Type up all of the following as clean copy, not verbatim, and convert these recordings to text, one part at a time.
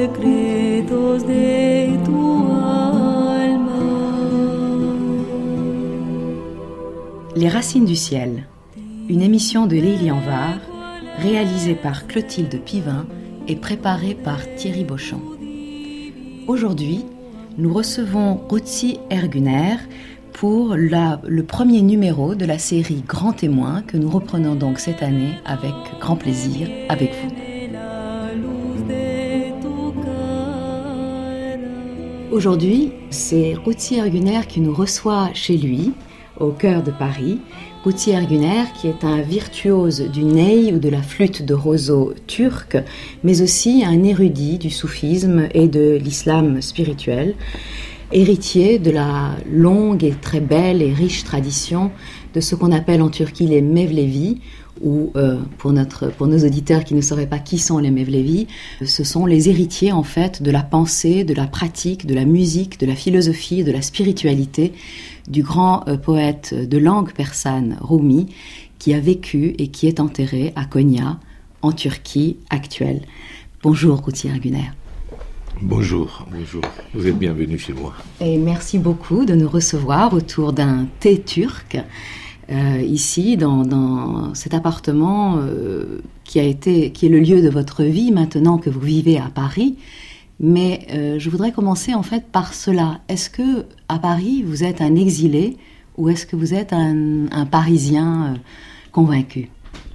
secretos de tu alma. Les Racines du ciel, une émission de Lilian Var, réalisée par Clotilde Pivin et préparée par Thierry Beauchamp. Aujourd'hui, nous recevons Ruzi Erguner pour le premier numéro de la série Grand Témoin que nous reprenons donc cette année avec grand plaisir avec vous. Aujourd'hui, c'est Ruzi Erguner qui nous reçoit chez lui, au cœur de Paris. Ruzi Erguner, qui est un virtuose du ney ou de la flûte de roseau turque, mais aussi un érudit du soufisme et de l'islam spirituel, héritier de la longue et très belle et riche tradition de ce qu'on appelle en Turquie les Mevlevi, ou pour nos auditeurs qui ne sauraient pas qui sont les Mevlevi, ce sont les héritiers en fait de la pensée, de la pratique, de la musique, de la philosophie, de la spiritualité du grand poète de langue persane Rumi, qui a vécu et qui est enterré à Konya, en Turquie actuelle. Bonjour Ruzi Erguner. Bonjour. Vous êtes bienvenue chez moi. Et merci beaucoup de nous recevoir autour d'un thé turc, ici, dans cet appartement qui est le lieu de votre vie, maintenant que vous vivez à Paris. Mais je voudrais commencer en fait par cela. Est-ce que à Paris vous êtes un exilé ou est-ce que vous êtes un Parisien convaincu?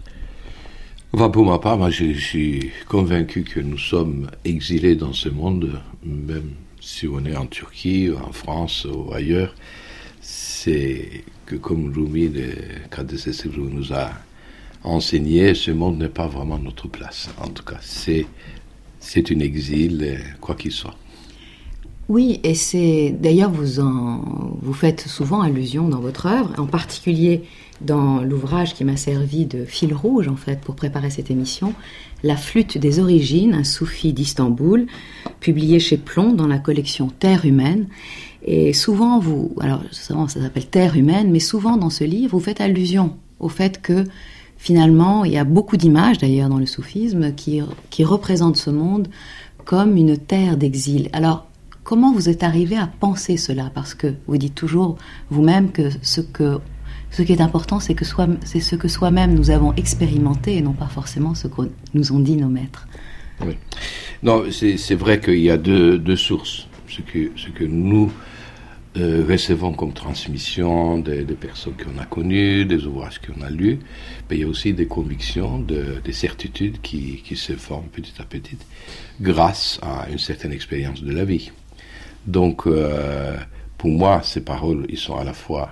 Enfin, pour ma part, moi, je suis convaincu que nous sommes exilés dans ce monde, même si on est en Turquie, en France ou ailleurs. C'est que comme Rumi, quand nous a enseigné, ce monde n'est pas vraiment notre place. En tout cas, c'est un exil, quoi qu'il soit. Oui, et c'est d'ailleurs vous faites souvent allusion dans votre œuvre, en particulier dans l'ouvrage qui m'a servi de fil rouge en fait pour préparer cette émission, La flûte des origines, un soufi d'Istanbul, publié chez Plomb dans la collection Terre humaine. Et souvent alors ça s'appelle Terre humaine, mais souvent dans ce livre vous faites allusion au fait que finalement il y a beaucoup d'images d'ailleurs dans le soufisme qui représentent ce monde comme une terre d'exil. Alors comment vous êtes arrivé à penser cela? Parce que vous dites toujours vous-même que ce qui est important, c'est ce que soi-même nous avons expérimenté et non pas forcément ce que nous ont dit nos maîtres. Oui. Non, c'est vrai qu'il y a deux sources. Ce que nous recevons comme transmission des personnes qu'on a connues, des ouvrages qu'on a lus, mais il y a aussi des convictions, des certitudes qui se forment petit à petit grâce à une certaine expérience de la vie. Donc, pour moi, ces paroles, ils sont à la fois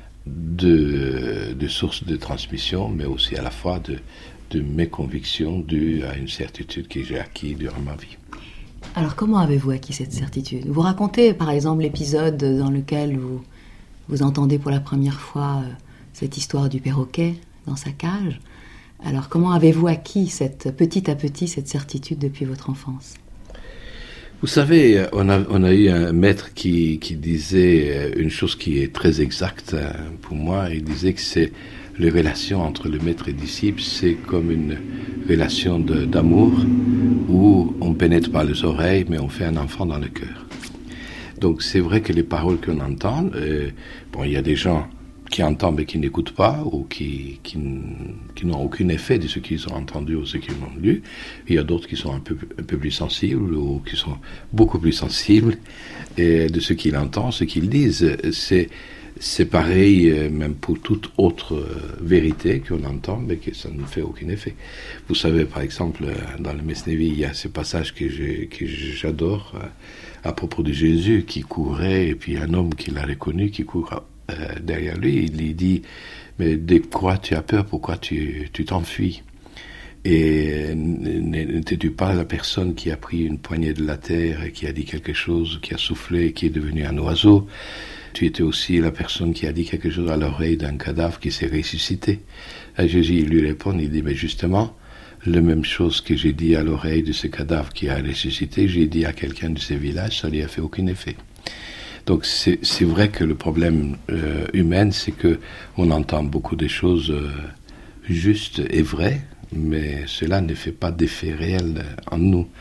de sources de transmission, mais aussi à la fois de mes convictions dues à une certitude que j'ai acquise durant ma vie. Alors, comment avez-vous acquis cette certitude? Vous racontez, par exemple, l'épisode dans lequel vous entendez pour la première fois cette histoire du perroquet dans sa cage. Alors, comment avez-vous acquis petit à petit cette certitude depuis votre enfance? Vous savez, on a eu un maître qui disait une chose qui est très exacte pour moi. Il disait que c'est les relations entre le maître et le disciple, c'est comme une relation d'amour où on pénètre par les oreilles, mais on fait un enfant dans le cœur. Donc c'est vrai que les paroles qu'on entend, il y a des gens qui entendent mais qui n'écoutent pas ou qui n'ont aucun effet de ce qu'ils ont entendu ou ce qu'ils ont lu. Il y a d'autres qui sont un peu plus sensibles ou qui sont beaucoup plus sensibles de ce qu'ils entendent, ce qu'ils disent. C'est pareil même pour toute autre vérité qu'on entend, mais que ça ne fait aucun effet. Vous savez, par exemple, dans le Mesnevi, il y a ce passage que j'adore à propos de Jésus qui courait, et puis un homme qui l'a reconnu, qui court derrière lui. Il lui dit, mais de quoi tu as peur, pourquoi tu t'enfuis? Et n'étais-tu pas la personne qui a pris une poignée de la terre et qui a dit quelque chose, qui a soufflé et qui est devenu un oiseau? Tu étais aussi la personne qui a dit quelque chose à l'oreille d'un cadavre qui s'est ressuscité. Et Jésus il lui répond, il dit, mais justement, la même chose que j'ai dit à l'oreille de ce cadavre qui a ressuscité, j'ai dit à quelqu'un de ce village, ça lui a fait aucun effet. Donc c'est vrai que le problème humain, c'est que on entend beaucoup de choses justes et vraies, mais cela ne fait pas d'effet réel en nous.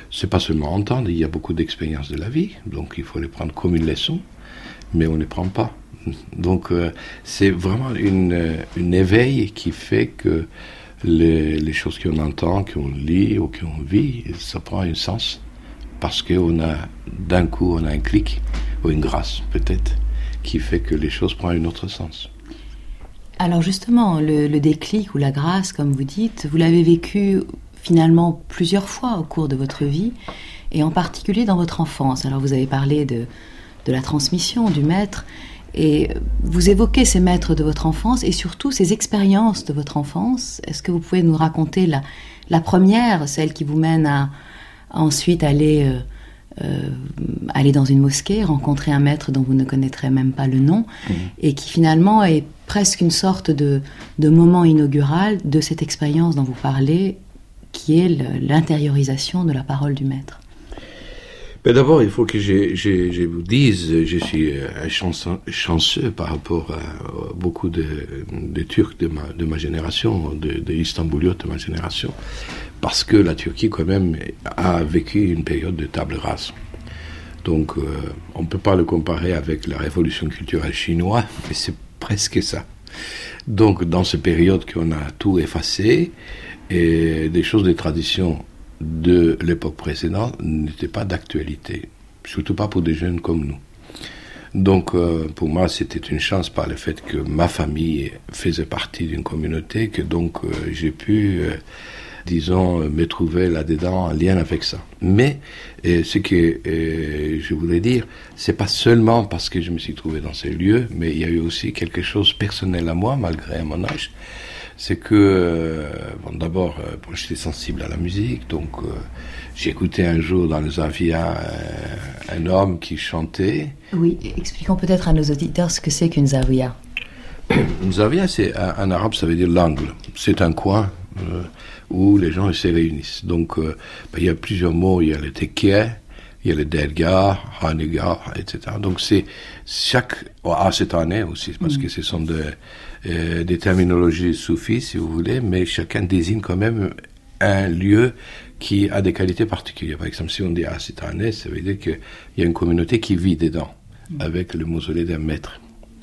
c'est pas seulement entendre, il y a beaucoup d'expériences de la vie, donc il faut les prendre comme une leçon, mais on ne les prend pas. Donc c'est vraiment une éveil qui fait que les choses qu'on entend, qu'on lit ou qu'on vit, ça prend un sens, parce d'un coup on a un clic, ou une grâce peut-être, qui fait que les choses prennent un autre sens. Alors justement, le déclic ou la grâce, comme vous dites, vous l'avez vécu finalement plusieurs fois au cours de votre vie, et en particulier dans votre enfance. Alors vous avez parlé de la transmission, du maître, et vous évoquez ces maîtres de votre enfance, et surtout ces expériences de votre enfance. Est-ce que vous pouvez nous raconter la première, celle qui vous mène à ensuite aller dans une mosquée, rencontrer un maître dont vous ne connaîtrez même pas le nom, et qui finalement est presque une sorte de moment inaugural de cette expérience dont vous parlez, qui est l'intériorisation de la parole du maître. Mais d'abord, il faut que je vous dise, je suis chanceux par rapport à beaucoup de Turcs de ma génération, de Istanbuliotes de ma génération, parce que la Turquie, quand même, a vécu une période de table rase. Donc, on ne peut pas le comparer avec la révolution culturelle chinoise, mais c'est presque ça. Donc, dans cette période qu'on a tout effacé, et des choses, des traditions de l'époque précédente n'étaient pas d'actualité, surtout pas pour des jeunes comme nous. Donc, pour moi, c'était une chance par le fait que ma famille faisait partie d'une communauté, que donc j'ai pu, disons, me trouver là-dedans en lien avec ça. Mais ce que je voulais dire, c'est pas seulement parce que je me suis trouvé dans ces lieux, mais il y a eu aussi quelque chose personnel à moi, malgré mon âge. C'est que, d'abord, j'étais sensible à la musique, donc j'ai écouté un jour dans le Zavia un homme qui chantait. Oui, expliquons peut-être à nos auditeurs ce que c'est qu'une Zavia. Une Zavia, c'est en arabe, ça veut dire l'angle. C'est un coin où les gens se réunissent. Donc, il y a plusieurs mots, il y a le tekke, il y a le dergah, hanegah, etc. Donc, c'est chaque... cette année aussi, parce que ce sont des terminologies soufis, si vous voulez, mais chacun désigne quand même un lieu qui a des qualités particulières. Par exemple, si on dit cette année, ça veut dire qu'il y a une communauté qui vit dedans, avec le mausolée d'un maître.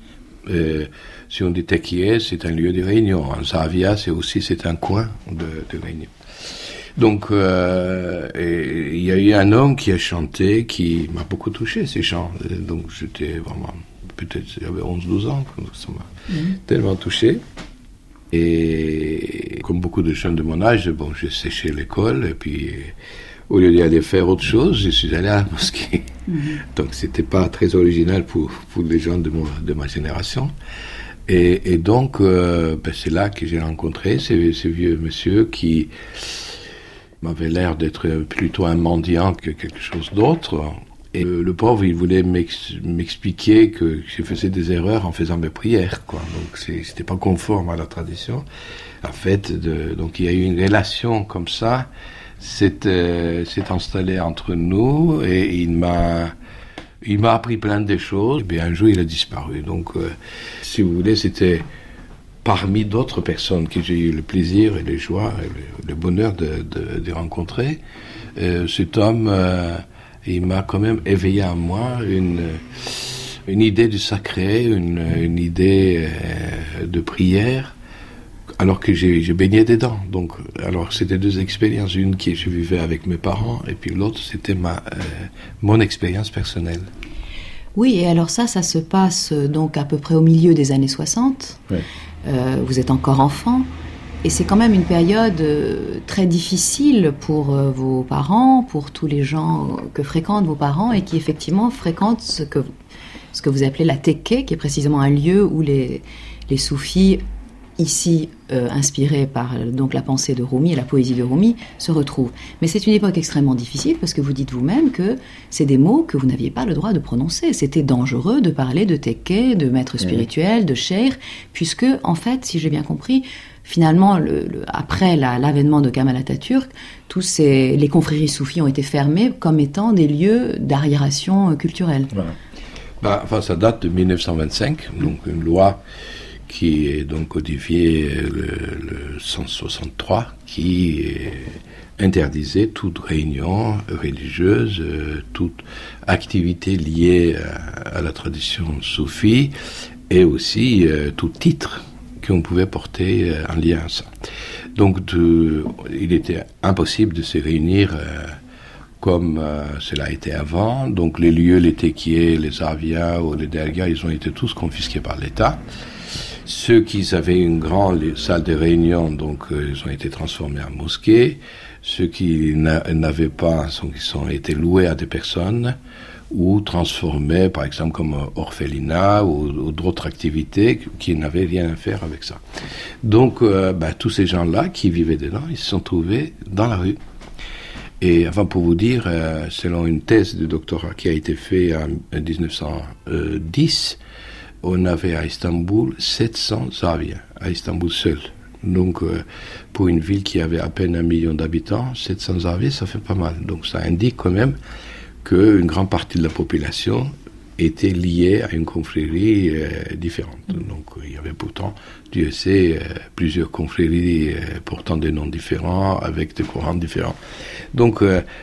Si on dit tekiye, c'est un lieu de réunion. En Zavia, c'est un coin de réunion. Donc, il y a eu un homme qui a chanté, qui m'a beaucoup touché, ces chants. Donc, j'étais vraiment, peut-être, j'avais 11-12 ans, ça m'a tellement touché. Et comme beaucoup de jeunes de mon âge, j'ai séché l'école, et puis, au lieu d'aller faire autre chose, je suis allé à la mosquée. Donc, c'était pas très original pour les gens de ma génération. Et donc, c'est là que j'ai rencontré ce vieux monsieur qui m'avait l'air d'être plutôt un mendiant que quelque chose d'autre. Et le pauvre, il voulait m'expliquer que je faisais des erreurs en faisant mes prières, quoi. Donc, c'était pas conforme à la tradition. En fait, donc, il y a eu une relation comme ça, s'est installée entre nous, et il m'a appris plein de choses. Et bien, un jour, il a disparu. Donc, si vous voulez, c'était parmi d'autres personnes que j'ai eu le plaisir et les joies et le bonheur de rencontrer. Cet homme, il m'a quand même éveillé en moi une idée du sacré, une idée de prière, alors que j'ai baigné dedans. Donc, alors c'était deux expériences, une que je vivais avec mes parents, et puis l'autre c'était mon expérience personnelle. Oui, et alors ça se passe donc à peu près au milieu des années 60. Oui. Vous êtes encore enfant, et c'est quand même une période très difficile pour vos parents, pour tous les gens que fréquentent vos parents, et qui effectivement fréquentent ce que vous appelez la tekke, qui est précisément un lieu où les soufis, ici inspirés par donc la pensée de Rumi et la poésie de Rumi, se retrouvent. Mais c'est une époque extrêmement difficile, parce que vous dites vous-même que c'est des mots que vous n'aviez pas le droit de prononcer. C'était dangereux de parler de tekke, de maître spirituel, de cheikh, puisque, en fait, si j'ai bien compris, finalement, après l'avènement de Kemal Atatürk, les confréries soufis ont été fermées comme étant des lieux d'arriération culturelle. Voilà. Ça date de 1925, donc une loi qui est donc codifié le 163, qui interdisait toute réunion religieuse, toute activité liée à la tradition soufie, et aussi tout titre qu'on pouvait porter en lien à ça. Donc il était impossible de se réunir comme cela a été avant. Donc les lieux, les tekiés, les zawias ou les dergahs, ils ont été tous confisqués par l'État. Ceux qui avaient une grande salle de réunion, donc ils ont été transformés en mosquées. Ceux qui n'avaient pas, ils ont été loués à des personnes ou transformés, par exemple, comme orphelinat ou d'autres activités qui n'avaient rien à faire avec ça. Donc, tous ces gens-là qui vivaient dedans, ils se sont trouvés dans la rue. Et enfin, pour vous dire, selon une thèse de doctorat qui a été faite en 1910, on avait à Istanbul 700 zawias, à Istanbul seul. Donc, pour une ville qui avait à peine 1 million d'habitants, 700 zawias, ça fait pas mal. Donc, ça indique quand même qu'une grande partie de la population était liée à une confrérie différente. Donc, il y avait pourtant, Dieu sait, plusieurs confréries portant des noms différents, avec des courants différents. Donc,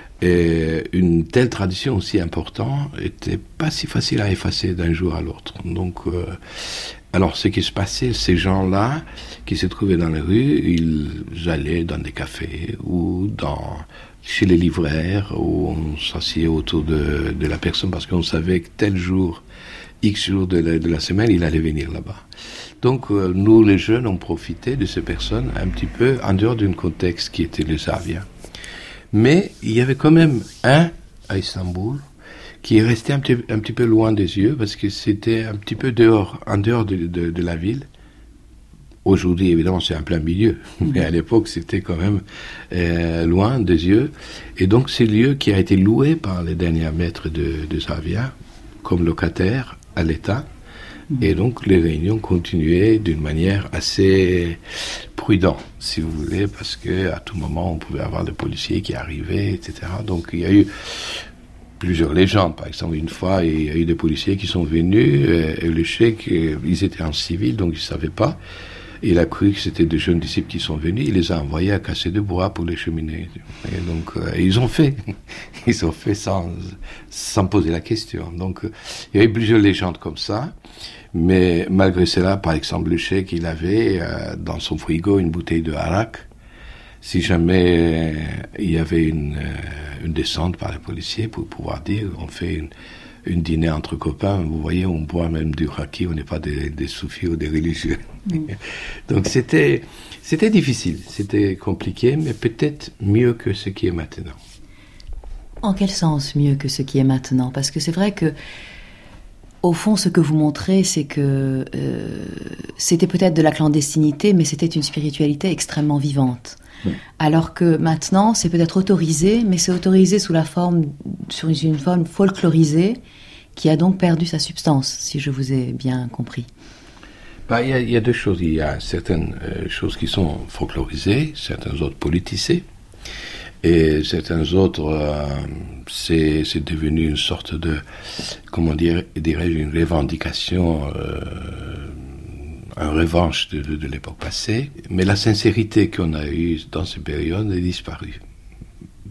une telle tradition aussi importante n'était pas si facile à effacer d'un jour à l'autre. Donc, alors, ce qui se passait, ces gens-là qui se trouvaient dans les rues, ils allaient dans des cafés ou chez les libraires, où on s'asseyait autour de la personne parce qu'on savait que tel jour, X jours de la semaine, il allait venir là-bas. Donc, nous, les jeunes, on profitait de ces personnes un petit peu en dehors d'un contexte qui était le zawiya. Mais il y avait quand même un à Istanbul qui est resté un petit peu loin des yeux parce que c'était un petit peu en dehors de la ville. Aujourd'hui, évidemment, c'est en plein milieu, mais à l'époque, c'était quand même loin des yeux. Et donc, c'est le lieu qui a été loué par les derniers maîtres de zawiya comme locataire à l'État. Et donc, les réunions continuaient d'une manière assez prudente, si vous voulez, parce qu'à tout moment, on pouvait avoir des policiers qui arrivaient, etc. Donc, il y a eu plusieurs légendes. Par exemple, une fois, il y a eu des policiers qui sont venus, et le cheikh, ils étaient en civil, donc ils ne savaient pas. Il a cru que c'était des jeunes disciples qui sont venus. Il les a envoyés à casser du bois pour les cheminer. Et donc, ils ont fait. Ils ont fait sans poser la question. Donc, il y a eu plusieurs légendes comme ça. Mais malgré cela, par exemple, le cheikh, il avait dans son frigo une bouteille de arak. Si jamais il y avait une descente par les policiers pour pouvoir dire, on fait une dîner entre copains, vous voyez, on boit même du raki, on n'est pas des soufis ou des religieux. Donc c'était difficile, c'était compliqué, mais peut-être mieux que ce qui est maintenant. En quel sens mieux que ce qui est maintenant ? Parce que c'est vrai que, au fond, ce que vous montrez, c'est que c'était peut-être de la clandestinité, mais c'était une spiritualité extrêmement vivante. Alors que maintenant, c'est peut-être autorisé, mais c'est autorisé sur une forme folklorisée qui a donc perdu sa substance, si je vous ai bien compris. Il y a deux choses. Il y a certaines choses qui sont folklorisées, certaines autres politisées, et certaines autres, c'est devenu une sorte de, dirais-je, une revendication, une revanche de l'époque passée, mais la sincérité qu'on a eue dans ces périodes est disparue. Pourquoi ?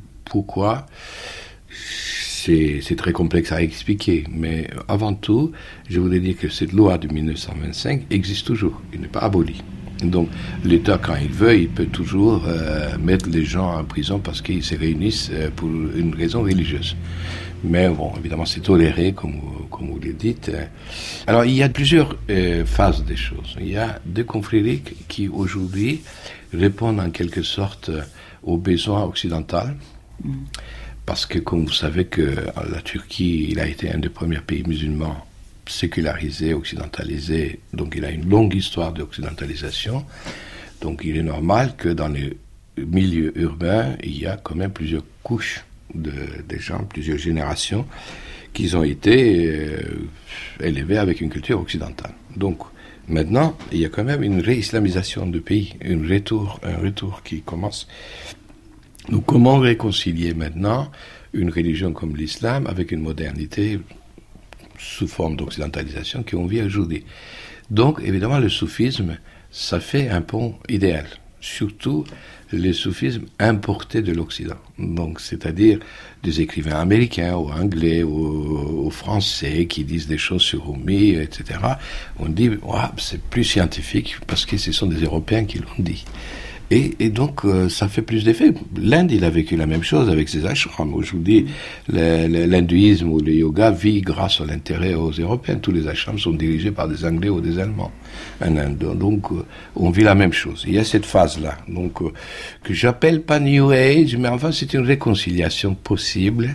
C'est très complexe à expliquer, mais avant tout, je voulais dire que cette loi de 1925 existe toujours, il n'est pas aboli. Donc l'État, quand il veut, il peut toujours mettre les gens en prison parce qu'ils se réunissent pour une raison religieuse. Mais bon, évidemment, c'est toléré, comme vous le dites. Alors, il y a plusieurs phases des choses. Il y a deux confréries qui, aujourd'hui, répondent en quelque sorte aux besoins occidentaux. Parce que, comme vous savez, que la Turquie, il a été un des premiers pays musulmans sécularisés, occidentalisés. Donc, il a une longue histoire d'occidentalisation. Donc, il est normal que dans les milieux urbains, il y a quand même plusieurs couches des gens, plusieurs générations, qui ont été élevés avec une culture occidentale. Donc, maintenant, il y a quand même une réislamisation du pays, un retour qui commence. Donc, comment réconcilier maintenant une religion comme l'islam avec une modernité sous forme d'occidentalisation qu'on vit aujourd'hui? Donc, évidemment, le soufisme, ça fait un pont idéal. surtout le soufisme importé de l'Occident. Donc, c'est-à-dire des écrivains américains ou anglais ou français qui disent des choses sur Rumi, etc. On dit, c'est plus scientifique parce que ce sont des Européens qui l'ont dit. Et donc, ça fait plus d'effet. L'Inde, il a vécu la même chose avec ses ashrams. Aujourd'hui, l'hindouisme ou le yoga vit grâce à l'intérêt aux Européens. Tous les ashrams sont dirigés par des Anglais ou des Allemands en Inde. Donc, on vit la même chose. Il y a cette phase-là. Donc, que j'appelle pas New Age, mais enfin, c'est une réconciliation possible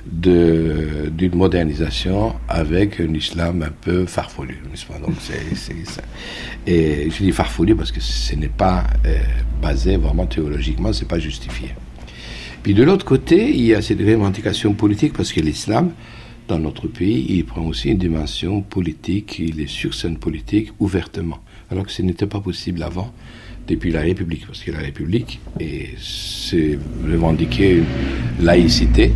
d'une modernisation avec un islam un peu farfelu, n'est-ce pas? Donc c'est ça. Et je dis farfelu parce que ce n'est pas basé vraiment théologiquement, c'est pas justifié. Puis de l'autre côté, il y a cette revendication politique parce que l'islam, dans notre pays, il prend aussi une dimension politique, il est sur scène politique ouvertement, alors que ce n'était pas possible avant, depuis la République, parce que la République c'est revendiquer une laïcité.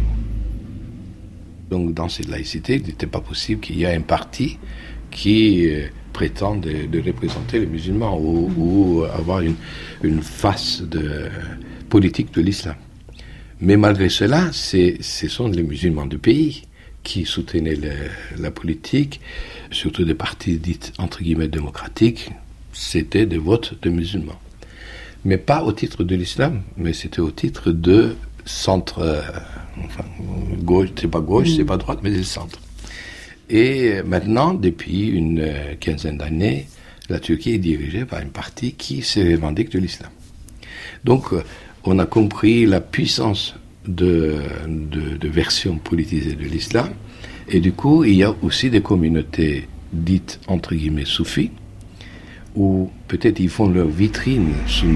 Donc, dans cette laïcité, il n'était pas possible qu'il y ait un parti qui prétende de représenter les musulmans ou avoir une face politique de l'islam. Mais malgré cela, ce sont les musulmans du pays qui soutenaient la politique, surtout des partis dits entre guillemets démocratiques, c'était des votes de musulmans. Mais pas au titre de l'islam, mais c'était au titre de centre... gauche, c'est pas gauche, c'est pas droite, mais c'est le centre. Et maintenant, depuis une quinzaine d'années, la Turquie est dirigée par un parti qui se revendique de l'islam. Donc, on a compris la puissance de versions politisées de l'islam, et du coup, il y a aussi des communautés dites, entre guillemets, soufis, où peut-être ils font leur vitrine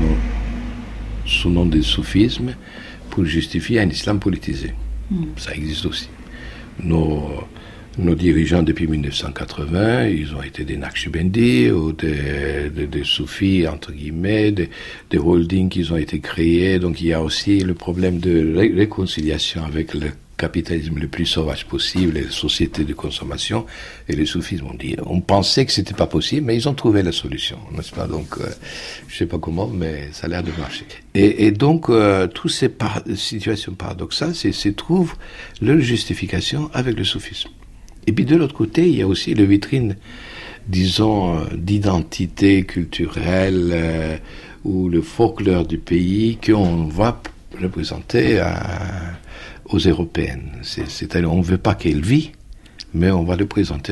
sous nom de soufisme, pour justifier un islam politisé. Ça existe aussi. Nos dirigeants depuis 1980, ils ont été des Naqshbandis ou des soufis, entre guillemets, des holdings qui ont été créés. Donc il y a aussi le problème de réconciliation avec le capitalisme le plus sauvage possible, les sociétés de consommation et le soufisme. On pensait que c'était pas possible, mais ils ont trouvé la solution, n'est-ce pas? Donc, je sais pas comment, mais ça a l'air de marcher. Et donc, toutes ces situations paradoxales, se trouvent leur justification avec le soufisme. Et puis de l'autre côté, il y a aussi les vitrines, disons, d'identité culturelle ou le folklore du pays qu'on va représenter aux Européennes. C'est-à-dire, on ne veut pas qu'elle vit, mais on va le présenter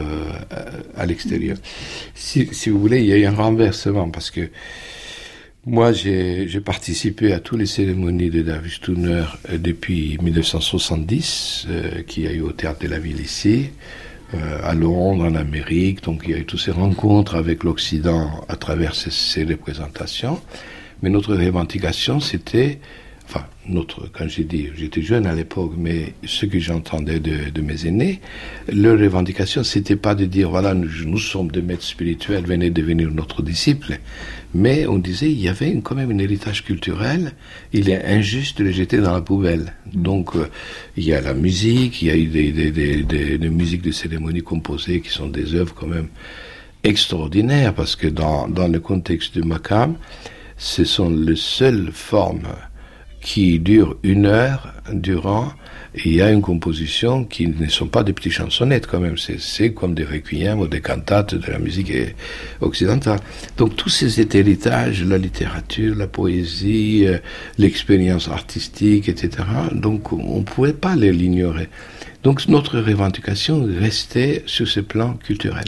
à l'extérieur. Si vous voulez, il y a eu un renversement, parce que moi, j'ai participé à toutes les cérémonies de David Stunner depuis 1970, qui a eu au Théâtre de la Ville ici, à Londres, en Amérique. Donc, il y a eu toutes ces rencontres avec l'Occident à travers ces représentations. Mais notre revendication, c'était... Enfin, quand j'étais jeune à l'époque, mais ce que j'entendais de mes aînés, leur revendication, c'était pas de dire, voilà, nous sommes des maîtres spirituels, venez devenir notre disciple. Mais on disait, il y avait quand même un héritage culturel, il est injuste de le jeter dans la poubelle. Donc, il y a la musique, il y a eu des musiques de cérémonie composées qui sont des œuvres quand même extraordinaires, parce que dans le contexte du Makam, ce sont les seules formes qui dure 1 heure durant, et il y a une composition qui ne sont pas des petites chansonnettes quand même, c'est comme des requiems ou des cantates de la musique occidentale. Donc tous ces héritages, la littérature, la poésie, l'expérience artistique, etc., donc on ne pouvait pas l'ignorer. Donc notre revendication restait sur ce plan culturel.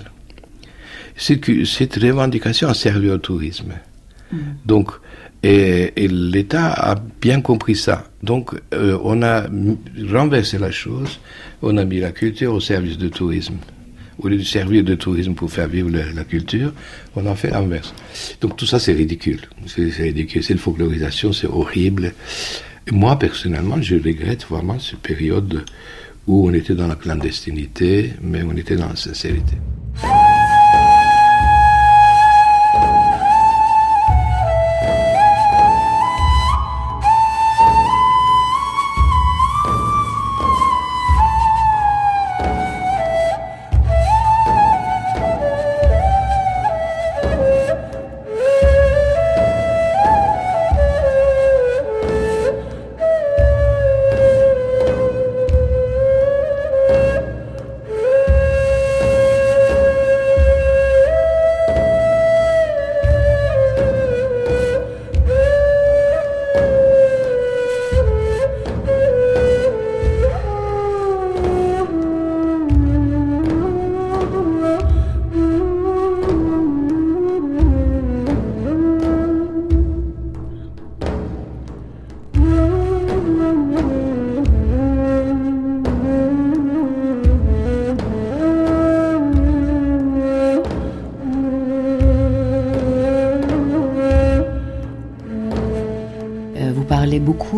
Cette revendication a servi au tourisme. Donc, et l'État a bien compris ça. Donc, on a renversé la chose, on a mis la culture au service du tourisme. Au lieu de servir de tourisme pour faire vivre la culture, on a fait l'inverse. Donc, tout ça, c'est ridicule. C'est ridicule. C'est une folklorisation, c'est horrible. Et moi, personnellement, je regrette vraiment cette période où on était dans la clandestinité, mais on était dans la sincérité.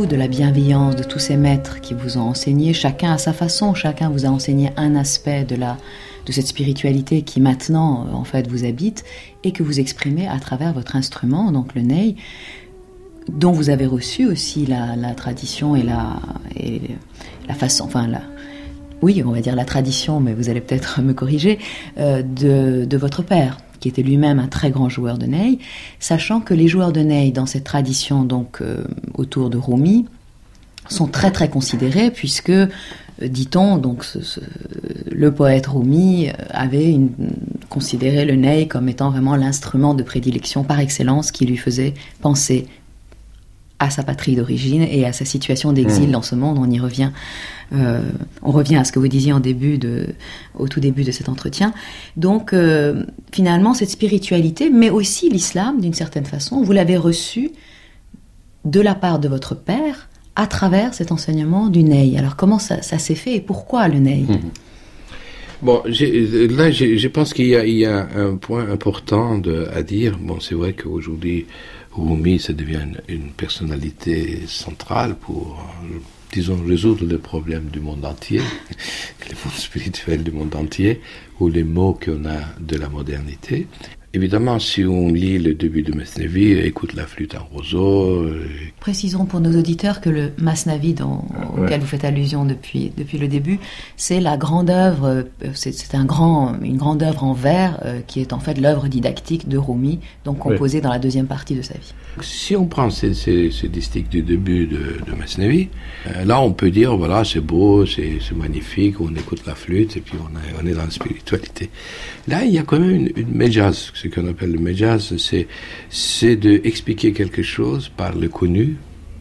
beaucoup de la bienveillance de tous ces maîtres qui vous ont enseigné, chacun à sa façon, chacun vous a enseigné un aspect de cette spiritualité qui maintenant, en fait, vous habite et que vous exprimez à travers votre instrument, donc le ney, dont vous avez reçu aussi la tradition et la façon, oui, on va dire la tradition, mais vous allez peut-être me corriger, de votre père, qui était lui-même un très grand joueur de ney, sachant que les joueurs de ney dans cette tradition, donc autour de Rumi, sont très très considérés, puisque, dit-on, donc le poète Rumi avait considéré le ney comme étant vraiment l'instrument de prédilection par excellence qui lui faisait penser à sa patrie d'origine et à sa situation d'exil dans ce monde. On y revient. On revient à ce que vous disiez au tout début de cet entretien. Donc, finalement, cette spiritualité, mais aussi l'islam, d'une certaine façon, vous l'avez reçu de la part de votre père à travers cet enseignement du ney. Alors, comment ça s'est fait et pourquoi le ney ? Bon, je pense qu'il y a un point important à dire. Bon, c'est vrai qu'aujourd'hui, Rumi, ça devient une personnalité centrale pour, disons, résoudre les problèmes du monde entier, les mondes spirituels du monde entier, ou les maux qu'on a de la modernité. Évidemment, si on lit le début de Masnavi, écoute la flûte en roseau... Précisons pour nos auditeurs que le Masnavi auquel vous faites allusion depuis le début, c'est la grande œuvre, c'est une grande œuvre en vers qui est en fait l'œuvre didactique de Rumi, donc composée dans la deuxième partie de sa vie. Si on prend ces distiques du début de Masnavi, là on peut dire, voilà, c'est beau, c'est magnifique, on écoute la flûte et puis on est dans la spiritualité. Là, il y a quand même une méjaz. Ce qu'on appelle le méjaz, c'est d'expliquer quelque chose par le connu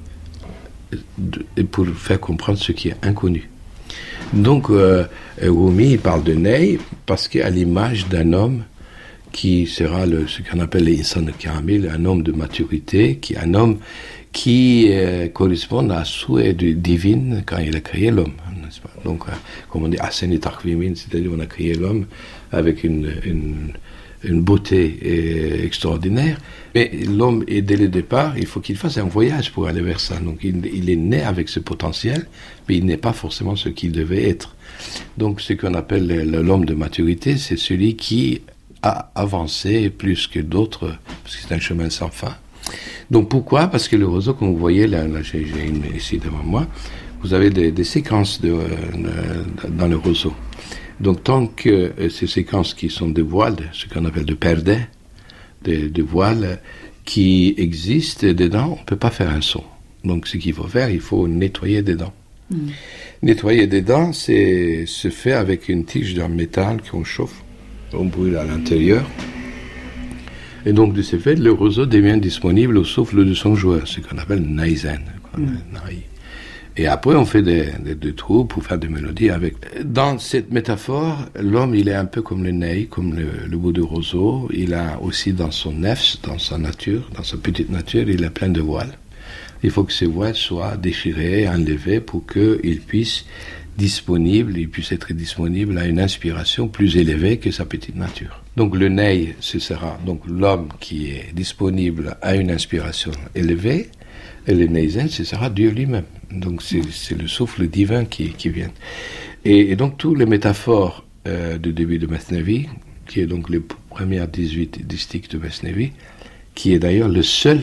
pour faire comprendre ce qui est inconnu. Donc, Rumi, il parle de ney parce qu'à l'image d'un homme qui sera ce qu'on appelle l'insan kamil, un homme de maturité, un homme qui correspond à souhait divin quand il a créé l'homme, n'est-ce pas? Donc, comme on dit, Asen et Tarkvimin, c'est-à-dire on a créé l'homme avec une beauté extraordinaire, mais l'homme, dès le départ, il faut qu'il fasse un voyage pour aller vers ça. Donc il est né avec ce potentiel, mais il n'est pas forcément ce qu'il devait être. Donc ce qu'on appelle l'homme de maturité, c'est celui qui a avancé plus que d'autres, parce que c'est un chemin sans fin. Donc pourquoi ? Parce que le roseau, comme vous voyez, là j'ai une ici devant moi, vous avez des séquences dans le roseau. Donc, tant que ces séquences qui sont des voiles, ce qu'on appelle de perdés, des voiles qui existent dedans, on ne peut pas faire un son. Donc, ce qu'il faut faire, il faut nettoyer des dents. Nettoyer des dents, se fait avec une tige de métal qu'on chauffe, on brûle à l'intérieur. Et donc, de ce fait, le roseau devient disponible au souffle de son joueur, ce qu'on appelle naizen. Et après, on fait des trous pour faire des mélodies avec. Dans cette métaphore, l'homme, il est un peu comme le ney, comme le bout du roseau. Il a aussi dans son nefs, dans sa nature, dans sa petite nature, il a plein de voiles. Il faut que ces voiles soient déchirées, enlevées pour qu'il puisse être disponible à une inspiration plus élevée que sa petite nature. Donc le ney, ce sera donc l'homme qui est disponible à une inspiration élevée. Et le neizen, ce sera Dieu lui-même. Donc c'est le souffle divin qui vient. Et donc toutes les métaphores du début de Masnavi, qui est donc les premières 18 distiques de Masnavi, qui est d'ailleurs le seul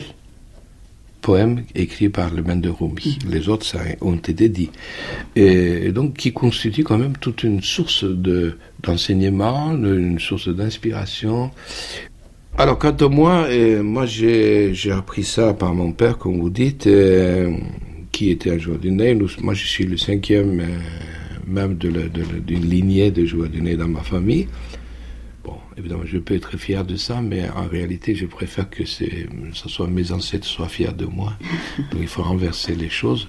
poème écrit par le maître de Rumi. Les autres, ça ont été dit. Et donc qui constitue quand même toute une source d'enseignement, une source d'inspiration. Alors, quant à moi, j'ai appris ça par mon père, comme vous dites, qui était un joueur du ney. Moi, je suis le 5e même d'une lignée de joueurs du ney dans ma famille. Bon, évidemment, je peux être fier de ça, mais en réalité, je préfère que mes ancêtres soient fiers de moi. Donc, il faut renverser les choses.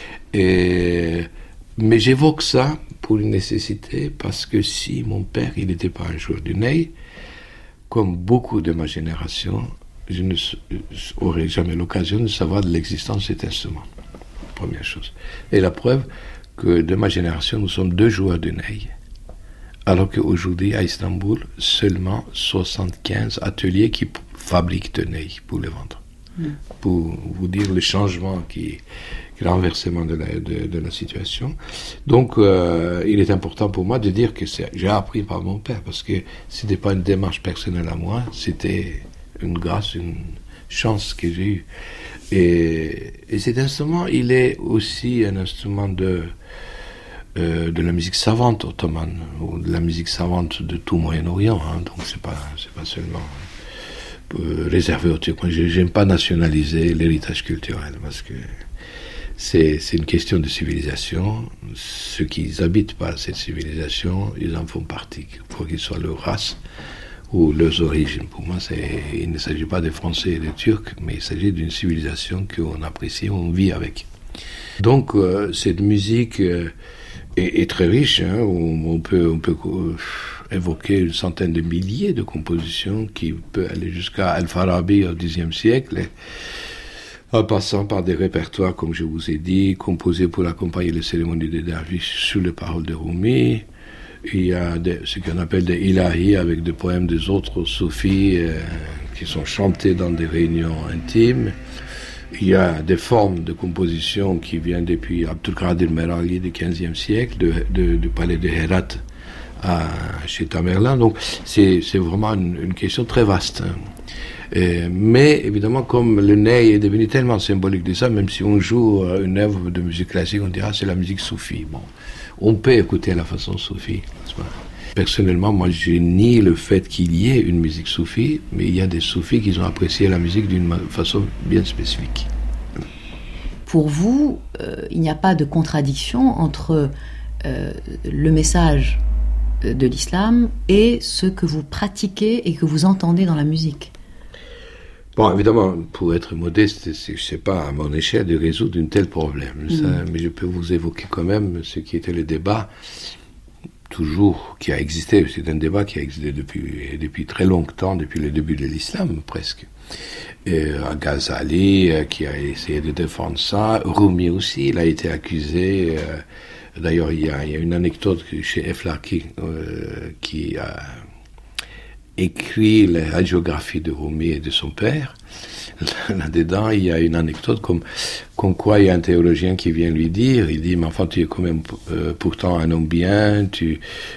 Mais j'évoque ça pour une nécessité, parce que si mon père, il n'était pas un joueur du ney, comme beaucoup de ma génération, je n'aurais jamais l'occasion de savoir de l'existence de cet instrument. Première chose. Et la preuve que de ma génération, nous sommes 2 joueurs de ney. Alors qu'aujourd'hui, à Istanbul, seulement 75 ateliers qui fabriquent de ney pour les vendre. Pour vous dire le changement que renversement de la situation. Donc, il est important pour moi de dire que j'ai appris par mon père, parce que c'était pas une démarche personnelle à moi, c'était une grâce, une chance que j'ai eue. Et cet instrument, il est aussi un instrument de la musique savante ottomane, ou de la musique savante de tout Moyen-Orient, hein. Donc c'est pas seulement réservé aux Turcs. Moi, j'aime pas nationaliser l'héritage culturel, parce que c'est une question de civilisation. Ceux qui habitent par cette civilisation, ils en font partie, quoi qu'ils soient leur race ou leurs origines. Pour moi, il ne s'agit pas des Français et des Turcs, mais il s'agit d'une civilisation qu'on apprécie, on vit avec. Donc, cette musique est très riche, hein, on peut évoquer une centaine de milliers de compositions qui peut aller jusqu'à Al-Farabi au Xe siècle, en passant par des répertoires, comme je vous ai dit, composés pour accompagner les cérémonies des derviches sous les paroles de Rumi. Il y a ce qu'on appelle des ilahi, avec des poèmes des autres soufis qui sont chantés dans des réunions intimes. Il y a des formes de composition qui viennent depuis Abdulkadir Meraghi du XVe siècle, du palais de Herat chez Tamerlan. Donc c'est vraiment une question très vaste. Mais évidemment, comme le ney est devenu tellement symbolique de ça, même si on joue une œuvre de musique classique, on dira c'est la musique soufie. Bon, on peut écouter la façon soufie, n'est-ce pas? Personnellement, moi, je nie le fait qu'il y ait une musique soufie, mais il y a des soufis qui ont apprécié la musique d'une façon bien spécifique. Pour vous, il n'y a pas de contradiction entre le message de l'islam et ce que vous pratiquez et que vous entendez dans la musique? Bon, évidemment, pour être modeste, je ne sais pas à mon échelle de résoudre un tel problème. Ça, mais je peux vous évoquer quand même ce qui était le débat, toujours, qui a existé. C'est un débat qui a existé depuis très longtemps, depuis le début de l'islam, presque. Ghazali, qui a essayé de défendre ça. Rumi aussi, il a été accusé. D'ailleurs, il y a une anecdote chez Eflaki, qui a écrit la radiographie de Rumi et de son père. Là-dedans, il y a une anecdote comme quoi il y a un théologien qui vient lui dire, il dit, mais enfin, tu es quand même pourtant un homme bien, tu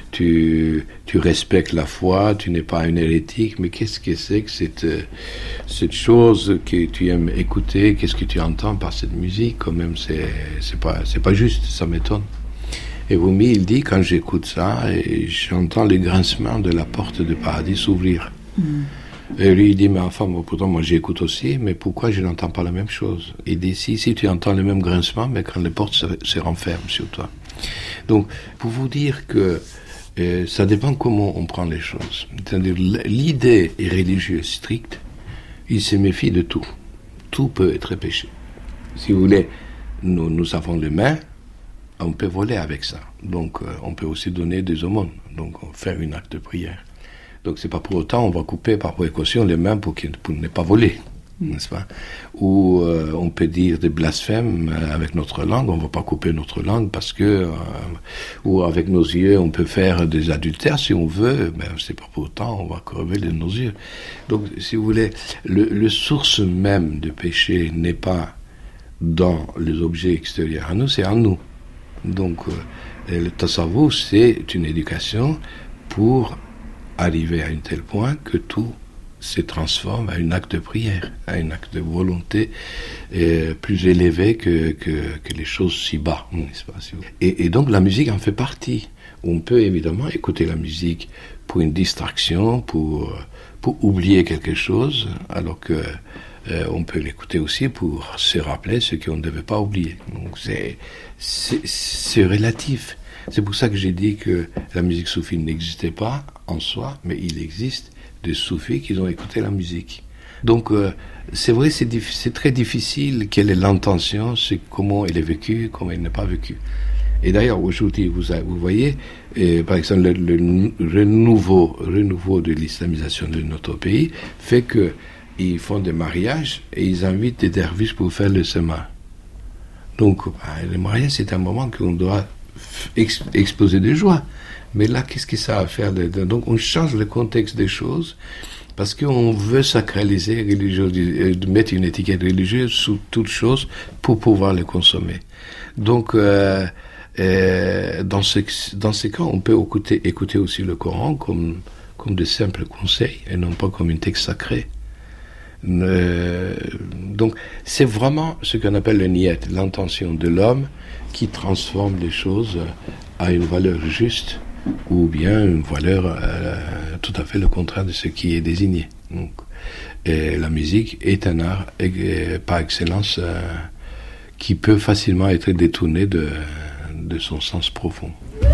respectes la foi, tu n'es pas un hérétique, mais qu'est-ce que c'est que cette chose que tu aimes écouter, qu'est-ce que tu entends par cette musique, quand même, c'est pas juste, ça m'étonne. Et Rumi, il dit, quand j'écoute ça, et j'entends les grincements de la porte du paradis s'ouvrir. Et lui, il dit, mais enfin, pourtant, moi, j'écoute aussi, mais pourquoi je n'entends pas la même chose? Il dit, si tu entends le même grincement, mais quand les portes se renferment sur toi. Donc, pour vous dire que ça dépend comment on prend les choses. C'est-à-dire, l'idée est religieuse stricte, il se méfie de tout. Tout peut être péché. Si vous voulez, nous avons les mains, on peut voler avec ça. Donc, on peut aussi donner des aumônes. Donc, faire un acte de prière. Donc, c'est pas pour autant, on va couper par précaution les mains pour ne pas voler. N'est-ce pas? Ou on peut dire des blasphèmes avec notre langue, on va pas couper notre langue parce que, ou avec nos yeux, on peut faire des adultères si on veut, mais c'est pas pour autant, on va crever de nos yeux. Donc, si vous voulez, le source même du péché n'est pas dans les objets extérieurs à nous, c'est en nous. Donc, le tasawwuf, c'est une éducation pour arriver à un tel point que tout se transforme à un acte de prière, à un acte de volonté plus élevé que les choses si bas, n'est-ce pas? Et donc, la musique en fait partie. On peut évidemment écouter la musique pour une distraction, pour oublier quelque chose, alors que on peut l'écouter aussi pour se rappeler ce qu'on ne devait pas oublier. Donc c'est relatif. C'est pour ça que j'ai dit que la musique soufie n'existait pas en soi, mais il existe des soufis qui ont écouté la musique. Donc c'est vrai, c'est très difficile. Quelle est l'intention, c'est comment elle est vécue, comment elle n'est pas vécue. Et d'ailleurs, aujourd'hui, vous voyez, par exemple, le renouveau de l'islamisation de notre pays fait que ils font des mariages et ils invitent des derviches pour faire le sema. Donc, le mariage, c'est un moment qu'on doit exploser de joie. Mais là, qu'est-ce que ça a à faire? Donc, on change le contexte des choses Parce qu'on veut sacraliser de mettre une étiquette religieuse sous toute chose pour pouvoir le consommer. Donc, dans ces cas, on peut écouter aussi le Coran comme de simples conseils et non pas comme un texte sacré. Donc, c'est vraiment ce qu'on appelle le niyat, l'intention de l'homme qui transforme les choses à une valeur juste ou bien une valeur tout à fait le contraire de ce qui est désigné. Donc, la musique est un art par excellence qui peut facilement être détourné de son sens profond.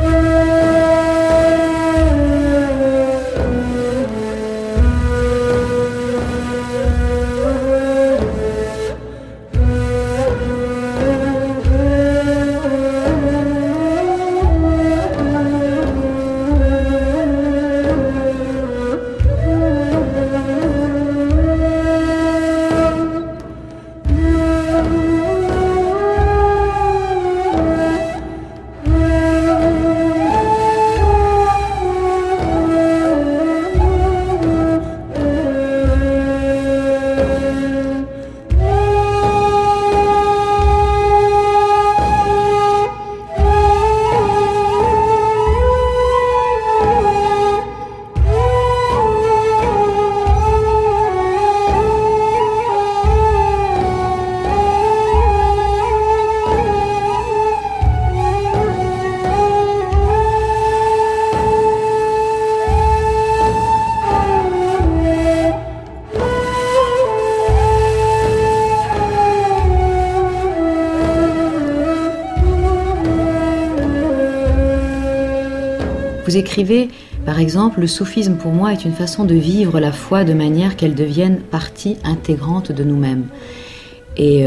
Vous écrivez, par exemple, le soufisme pour moi est une façon de vivre la foi de manière qu'elle devienne partie intégrante de nous-mêmes. Et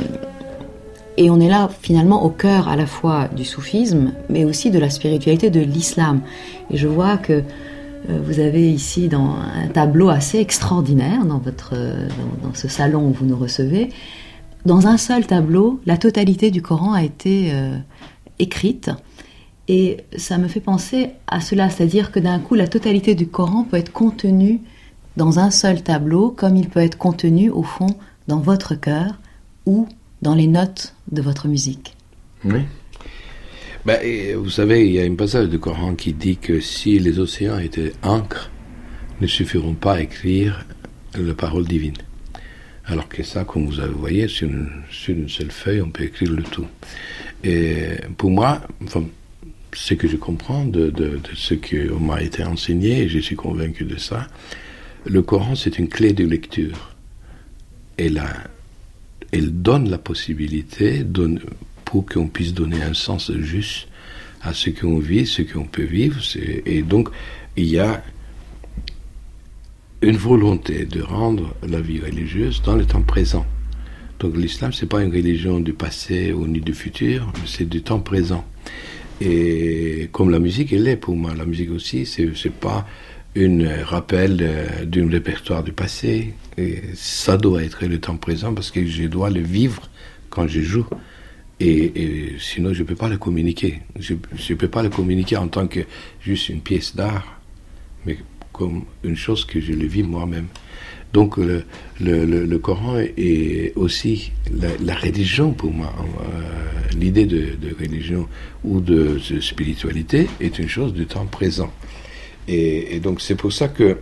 on est là finalement au cœur à la fois du soufisme, mais aussi de la spiritualité de l'islam. Et je vois que vous avez ici un tableau assez extraordinaire dans ce salon où vous nous recevez. Dans un seul tableau, la totalité du Coran a été écrite. Et ça me fait penser à cela, c'est-à-dire que d'un coup, la totalité du Coran peut être contenue dans un seul tableau, comme il peut être contenu, au fond, dans votre cœur ou dans les notes de votre musique. Oui. Vous savez, il y a un passage du Coran qui dit que si les océans étaient encre, ne suffiront pas à écrire la parole divine. Alors que ça, comme vous voyez, sur une seule feuille, on peut écrire le tout. Et pour moi, ce que je comprends de ce qu'on m'a été enseigné, et je suis convaincu de ça, le Coran, c'est une clé de lecture. Elle donne la possibilité pour qu'on puisse donner un sens juste à ce qu'on vit, ce qu'on peut vivre. Et donc, il y a une volonté de rendre la vie religieuse dans le temps présent. Donc l'islam, c'est pas une religion du passé ou ni du futur, mais c'est du temps présent. Et comme la musique, elle est pour moi. La musique aussi, c'est pas un rappel d'un répertoire du passé. Et ça doit être le temps présent parce que je dois le vivre quand je joue. Et sinon, je peux pas le communiquer. Je peux pas le communiquer en tant que juste une pièce d'art, mais comme une chose que je le vis moi-même. Donc le Coran est aussi la religion pour moi. L'idée de religion ou de spiritualité est une chose du temps présent. Et donc c'est pour ça que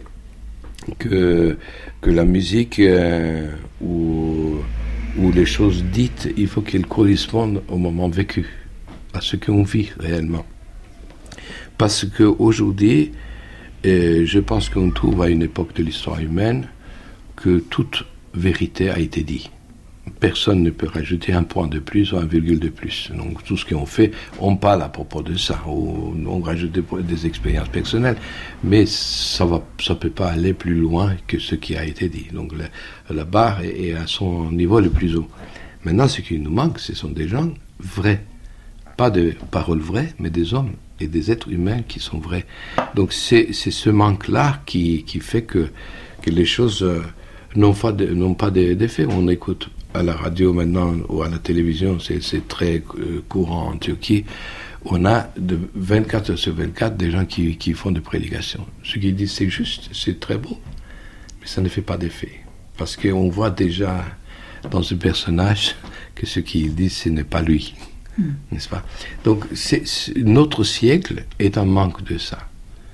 la musique ou les choses dites, il faut qu'elles correspondent au moment vécu, à ce qu'on vit réellement. Parce qu'aujourd'hui, je pense qu'on trouve à une époque de l'histoire humaine que toute vérité a été dite. Personne ne peut rajouter un point de plus ou un virgule de plus. Donc tout ce qu'on fait, on parle à propos de ça, ou on rajoute des expériences personnelles, mais ça peut pas aller plus loin que ce qui a été dit. Donc la barre est à son niveau le plus haut. Maintenant, ce qui nous manque, ce sont des gens vrais. Pas de paroles vraies, mais des hommes et des êtres humains qui sont vrais. Donc c'est ce manque-là qui fait que les choses n'ont pas d'effet. On écoute à la radio maintenant ou à la télévision, c'est très courant en Turquie. On a de 24 heures sur 24 des gens qui font des prédications. Ce qu'ils disent, c'est juste, c'est très beau. mais ça ne fait pas d'effet. Parce qu'on voit déjà dans ce personnage que ce qu'il dit, ce n'est pas lui. N'est-ce pas? Donc, notre siècle est en manque de ça.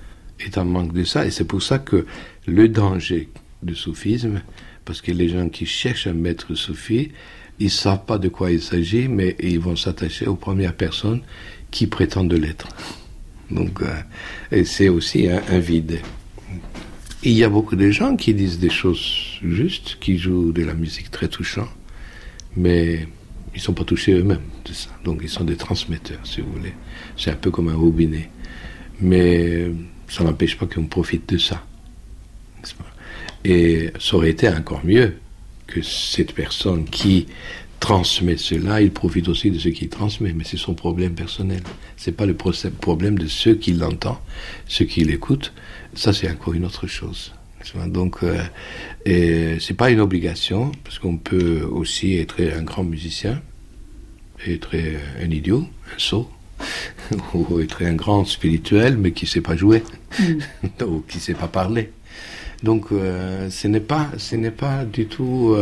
Et c'est pour ça que le danger du soufisme, parce que les gens qui cherchent un maître soufi, ils ne savent pas de quoi il s'agit, mais ils vont s'attacher aux premières personnes qui prétendent l'être. Donc, et c'est aussi un vide. Il y a beaucoup de gens qui disent des choses justes, qui jouent de la musique très touchante, mais ils ne sont pas touchés eux-mêmes de ça. Donc ils sont des transmetteurs, si vous voulez. C'est un peu comme un robinet. Mais ça n'empêche pas qu'on profite de ça. N'est-ce pas? Et ça aurait été encore mieux que cette personne qui transmet cela, il profite aussi de ce qu'il transmet. Mais c'est son problème personnel. Ce n'est pas le problème de ceux qui l'entendent, ceux qui l'écoutent. Ça, c'est encore une autre chose. Donc, c'est pas une obligation, parce qu'on peut aussi être un grand musicien, être un idiot, un sot, ou être un grand spirituel, mais qui ne sait pas jouer, ou qui ne sait pas parler. Donc, ce n'est pas du tout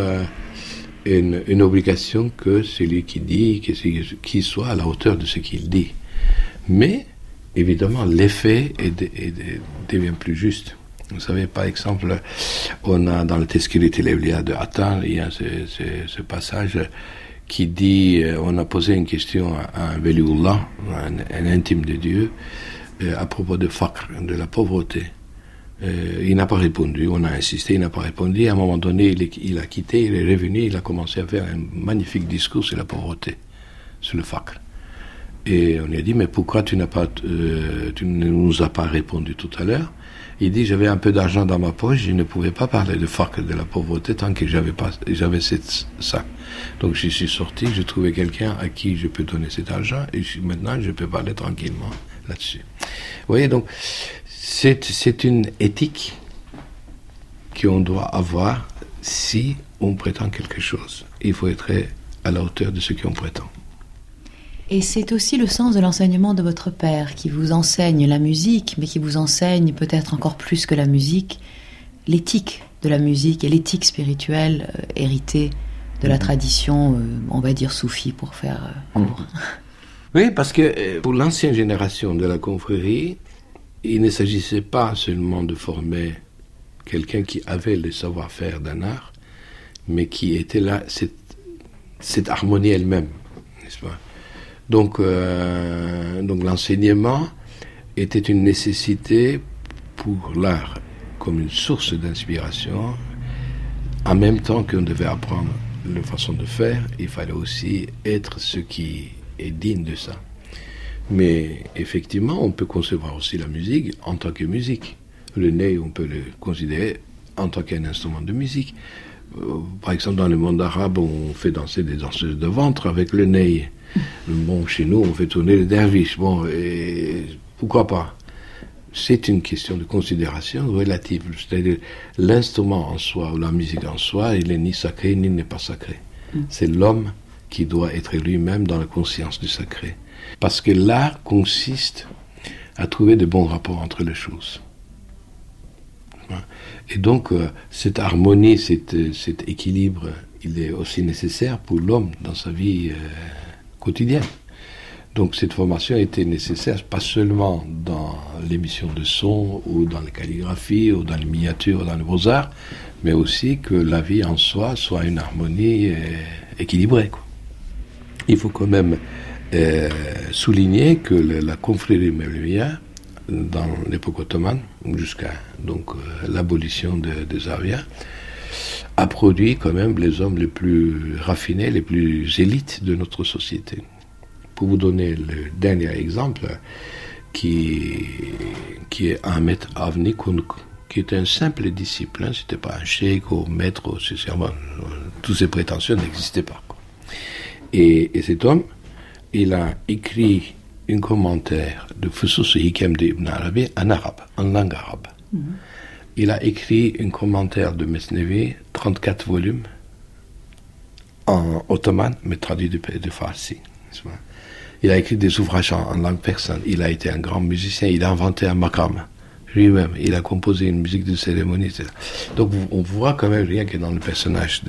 une obligation que celui qui dit, qu'il soit à la hauteur de ce qu'il dit. Mais, évidemment, l'effet devient plus juste. Vous savez, par exemple, on a dans le Tezkirat el-Awliya de Attar, il y a ce passage qui dit, on a posé une question à un Waliullah, un intime de Dieu, à propos de faqr, de la pauvreté. Il n'a pas répondu, on a insisté, il n'a pas répondu. À un moment donné, il a quitté, il est revenu, il a commencé à faire un magnifique discours sur la pauvreté, sur le faqr. Et on lui a dit, mais pourquoi tu ne nous as pas répondu tout à l'heure? Il dit, j'avais un peu d'argent dans ma poche, je ne pouvais pas parler de faqr, de la pauvreté, tant que j'avais ça. Donc je suis sorti, j'ai trouvé quelqu'un à qui je peux donner cet argent, et maintenant je peux parler tranquillement là-dessus. Vous voyez, donc, c'est une éthique qu'on doit avoir si on prétend quelque chose. Il faut être à la hauteur de ce qu'on prétend. Et c'est aussi le sens de l'enseignement de votre père, qui vous enseigne la musique, mais qui vous enseigne peut-être encore plus que la musique, l'éthique de la musique et l'éthique spirituelle héritée de la tradition, on va dire soufie, pour faire court. Oui, parce que pour l'ancienne génération de la confrérie, il ne s'agissait pas seulement de former quelqu'un qui avait le savoir-faire d'un art, mais qui était là, cette harmonie elle-même, n'est-ce pas? Donc l'enseignement était une nécessité pour l'art, comme une source d'inspiration. En même temps qu'on devait apprendre la façon de faire, il fallait aussi être ce qui est digne de ça. Mais effectivement, on peut concevoir aussi la musique en tant que musique. Le ney, on peut le considérer en tant qu'un instrument de musique. Par exemple, dans le monde arabe, on fait danser des danseuses de ventre avec le ney. Bon, chez nous, on fait tourner les derviches. Bon, et pourquoi pas? C'est une question de considération relative. C'est-à-dire, l'instrument en soi, ou la musique en soi, il n'est ni sacré, ni n'est pas sacré. C'est l'homme qui doit être lui-même dans la conscience du sacré. Parce que l'art consiste à trouver de bons rapports entre les choses. Et donc, cette harmonie, cet équilibre, il est aussi nécessaire pour l'homme dans sa vie quotidienne. Donc, cette formation était nécessaire, pas seulement dans l'émission de son, ou dans la calligraphie, ou dans les miniatures, ou dans les beaux-arts, mais aussi que la vie en soi soit une harmonie équilibrée, quoi. Il faut quand même souligner que la confrérie mevleviya, dans l'époque ottomane, jusqu'à l'abolition des Zawiya, a produit quand même les hommes les plus raffinés, les plus élites de notre société. Pour vous donner le dernier exemple, qui est Ahmet Avni Konuk, qui est un simple disciple, hein, c'était pas un cheikh ou maître, tous ces prétentions n'existaient pas, quoi. Et cet homme, il a écrit un commentaire de Fusus Hikem de Ibn Arabi en arabe, en langue arabe. Il a écrit un commentaire de Mesnevi, 34 volumes, en ottoman, mais traduit de farsi. Il a écrit des ouvrages en langue persane. Il a été un grand musicien. Il a inventé un maqam. lui-même. Il a composé une musique de cérémonie, etc. Donc on voit quand même rien que dans le personnage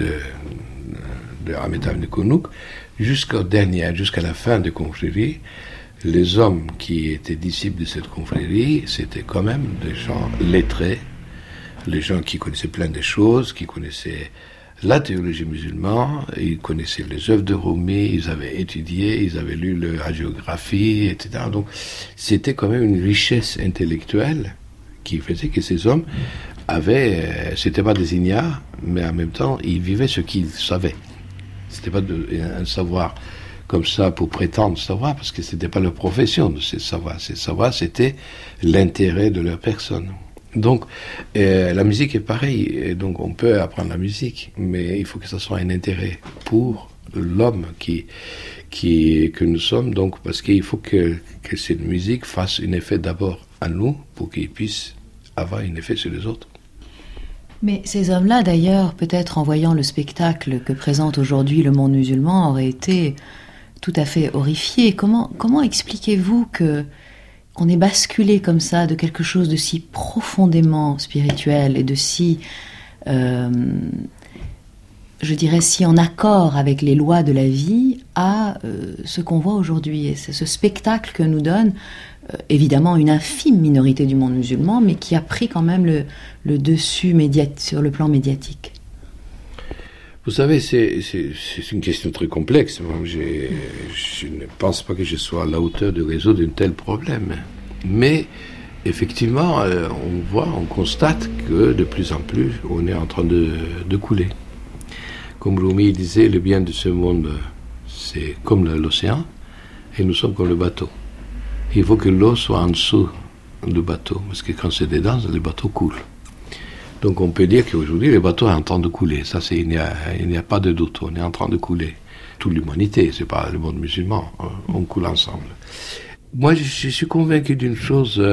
de Amitabh Nikonook, jusqu'à la fin de confrérie, les hommes qui étaient disciples de cette confrérie, c'était quand même des gens lettrés, les gens qui connaissaient plein de choses, qui connaissaient la théologie musulmane, ils connaissaient les œuvres de Rumi, ils avaient étudié, ils avaient lu la hagiographie, etc. Donc c'était quand même une richesse intellectuelle qui faisait que ces hommes avaient, c'était pas des ignares, mais en même temps, ils vivaient ce qu'ils savaient. C'était pas un savoir comme ça pour prétendre savoir, parce que c'était pas leur profession de ce savoir. Ce savoir, c'était l'intérêt de leur personne. Donc, la musique est pareille. Donc, on peut apprendre la musique, mais il faut que ça soit un intérêt pour l'homme que nous sommes. Donc, parce qu'il faut que cette musique fasse un effet d'abord à nous, pour qu'il puisse avoir un effet sur les autres. Mais ces hommes-là, d'ailleurs, peut-être en voyant le spectacle que présente aujourd'hui le monde musulman, auraient été tout à fait horrifiés. Comment expliquez-vous qu'on ait basculé comme ça de quelque chose de si profondément spirituel et de si, je dirais, si en accord avec les lois de la vie à ce qu'on voit aujourd'hui. Et c'est ce spectacle que nous donne, évidemment, une infime minorité du monde musulman, mais qui a pris quand même le dessus sur le plan médiatique. Vous savez, c'est une question très complexe. Moi, je ne pense pas que je sois à la hauteur de résoudre un tel problème. Mais, effectivement, on constate que de plus en plus, on est en train de couler. Comme Rumi disait, le bien de ce monde, c'est comme l'océan, et nous sommes comme le bateau. Il faut que l'eau soit en dessous du bateau, parce que quand c'est dedans, le bateau coule. Donc on peut dire qu'aujourd'hui, le bateau est en train de couler. Ça, il n'y a pas de doute. On est en train de couler. Toute l'humanité, c'est pas le monde musulman. On coule ensemble. Moi, je suis convaincu d'une chose,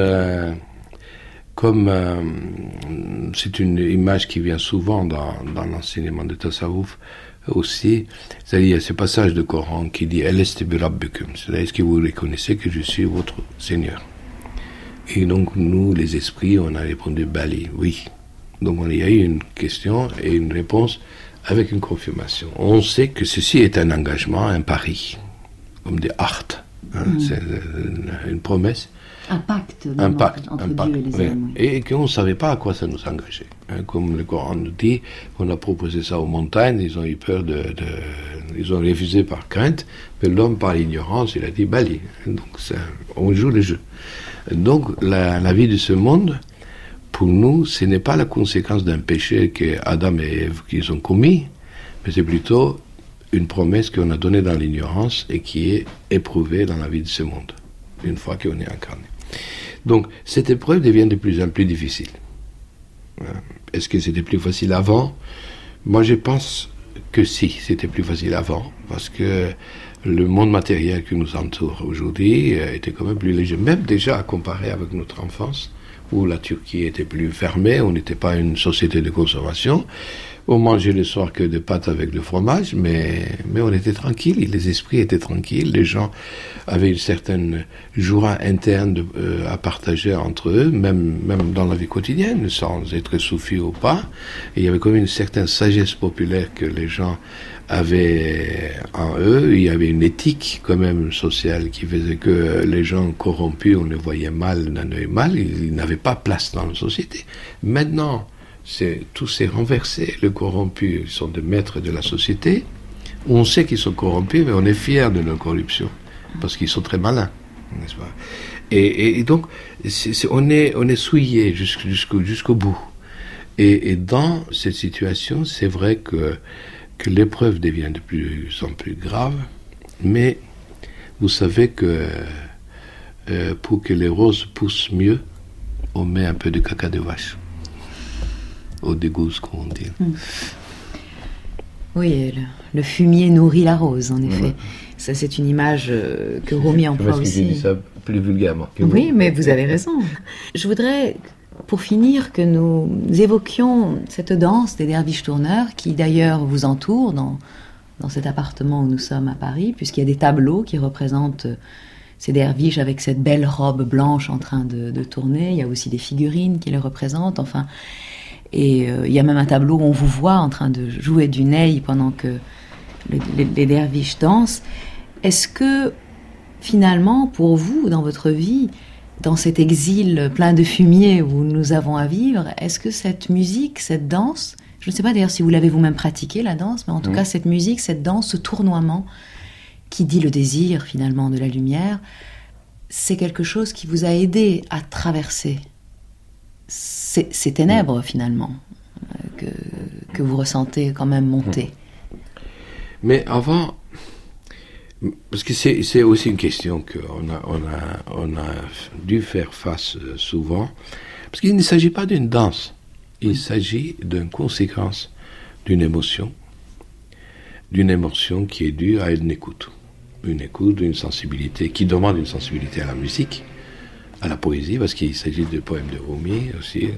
c'est une image qui vient souvent dans l'enseignement de Tasawwuf aussi, c'est-à-dire il y a ce passage de Coran qui dit « Eleste bi rabbikum », c'est-à-dire « Est-ce que vous reconnaissez que je suis votre Seigneur ?» Et donc nous, les esprits, on a répondu « Bali », oui. Donc il y a eu une question et une réponse avec une confirmation. On sait que ceci est un engagement, un pari, comme des arts, c'est une promesse. Un pacte entre Dieu et les hommes. Oui. Et qu'on ne savait pas à quoi ça nous engageait. Comme le Coran nous dit, on a proposé ça aux montagnes, ils ont eu peur ils ont refusé par crainte, mais l'homme par ignorance, il a dit Bali. Donc on joue le jeu. Donc la vie de ce monde, pour nous, ce n'est pas la conséquence d'un péché que Adam et Ève qu'ils ont commis, mais c'est plutôt une promesse qu'on a donnée dans l'ignorance et qui est éprouvée dans la vie de ce monde, une fois qu'on est incarné. Donc, cette épreuve devient de plus en plus difficile. Est-ce que c'était plus facile avant ? Moi, je pense que si, c'était plus facile avant, parce que le monde matériel qui nous entoure aujourd'hui était quand même plus léger, même déjà à comparer avec notre enfance, où la Turquie était plus fermée, on n'était pas une société de consommation. On mangeait le soir que des pâtes avec le fromage, mais on était tranquille, les esprits étaient tranquilles, les gens avaient une certaine joie interne à partager entre eux, même dans la vie quotidienne, sans être soufis ou pas. Et il y avait quand même une certaine sagesse populaire que les gens avaient en eux. Il y avait une éthique quand même sociale qui faisait que les gens corrompus, on les voyait mal d'un œil mal, ils n'avaient pas place dans la société. Maintenant, tout s'est renversé. Les corrompus sont des maîtres de la société. On sait qu'ils sont corrompus, mais on est fiers de leur corruption, parce qu'ils sont très malins, n'est-ce pas ? Et donc, on est souillé jusqu'au bout. Et dans cette situation, c'est vrai que l'épreuve devient de plus en plus grave, mais vous savez que pour que les roses poussent mieux, on met un peu de caca de vache. Au dégousse, comme on dit. Oui, le fumier nourrit la rose, en effet. Ça, c'est une image que Rumi emploie aussi. J'ai dit ça plus vulgairement. Oui, mais vous avez raison. Je voudrais, pour finir, que nous évoquions cette danse des derviches tourneurs, qui d'ailleurs vous entoure dans cet appartement où nous sommes à Paris, puisqu'il y a des tableaux qui représentent ces derviches avec cette belle robe blanche en train de tourner. Il y a aussi des figurines qui les représentent. Enfin, et il y a même un tableau où on vous voit en train de jouer du ney pendant que les derviches dansent. Est-ce que finalement, pour vous, dans votre vie, dans cet exil plein de fumier où nous avons à vivre, est-ce que cette musique, cette danse, je ne sais pas d'ailleurs si vous l'avez vous-même pratiqué, la danse, mais en tout cas cette musique, cette danse, ce tournoiement qui dit le désir finalement de la lumière, c'est quelque chose qui vous a aidé à traverser ces ténèbres finalement que vous ressentez quand même monter. Mais avant, parce que c'est aussi une question qu'on a dû faire face souvent, parce qu'il ne s'agit pas d'une danse, il s'agit d'une conséquence d'une émotion qui est due à une écoute, une sensibilité, qui demande une sensibilité à la musique, à la poésie, parce qu'il s'agit de poèmes de Rumi aussi,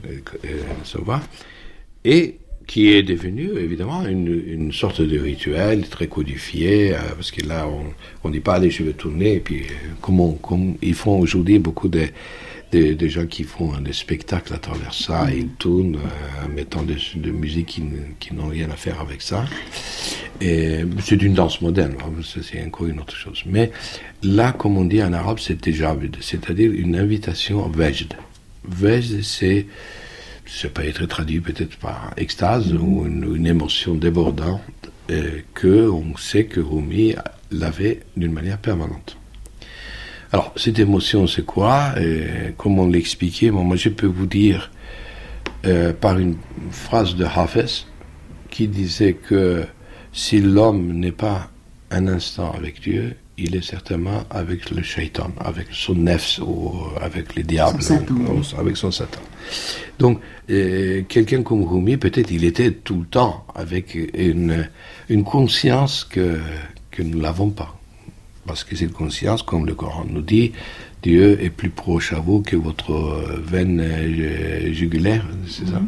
et qui est devenu évidemment une sorte de rituel très codifié, parce que là on dit pas allez je vais tourner, et puis comme ils font aujourd'hui beaucoup de gens qui font des spectacles à travers ça, ils tournent en mettant de musique qui n'ont rien à faire avec ça, et c'est une danse moderne, c'est encore une autre chose. Mais là, comme on dit en arabe, c'est déjà, c'est-à-dire une invitation vejd. Vejd, ça peut être traduit peut-être par extase ou une émotion débordante que on sait que Rumi l'avait d'une manière permanente. Alors, cette émotion, c'est quoi? Comment l'expliquer? Moi, je peux vous dire par une phrase de Hafez qui disait que si l'homme n'est pas un instant avec Dieu, il est certainement avec le shaitan, avec son nefs ou avec les diables, avec son Satan. Donc, quelqu'un comme Rumi, peut-être il était tout le temps avec une conscience que nous n'avons pas. Parce que cette conscience, comme le Coran nous dit, Dieu est plus proche à vous que votre veine jugulaire, c'est ça.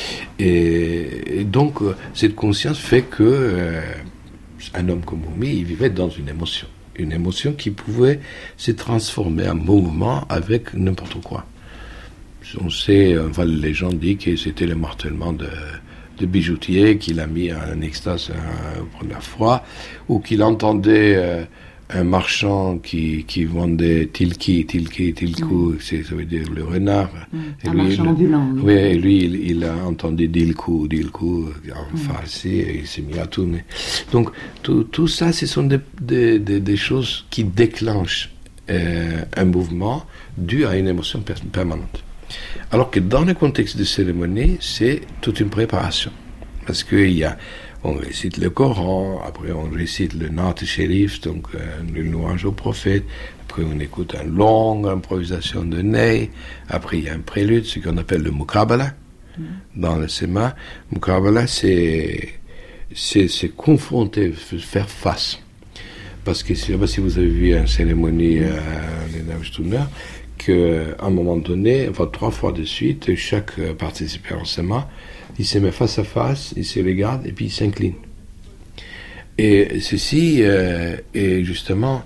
Et donc, cette conscience fait que un homme comme Rumi, il vivait dans une émotion qui pouvait se transformer en mouvement avec n'importe quoi. On sait, les gens disent que c'était le martèlement de bijoutier qu'il a mis en extase la première fois, ou qu'il entendait un marchand qui vendait tilki, ça veut dire le renard. Un marchand ambulant. Oui, et lui, il a entendu dilku, en farsi, et il s'est mis à tourner. Donc, tout ça, ce sont des choses qui déclenchent un mouvement dû à une émotion permanente. Alors que dans le contexte de cérémonie, c'est toute une préparation. Parce on récite le Coran, après on récite le Naat Sherif, donc le louange au prophète, après on écoute une longue improvisation de ney, après il y a un prélude, ce qu'on appelle le Muqabala, dans le Sema. Muqabala, c'est confronter, faire face. Parce que je ne sais pas si vous avez vu une cérémonie les Navjtouna, qu'à un moment donné, 3 fois de suite, chaque participant en Sema, il se met face à face, il se regarde et puis il s'incline. Et ceci est justement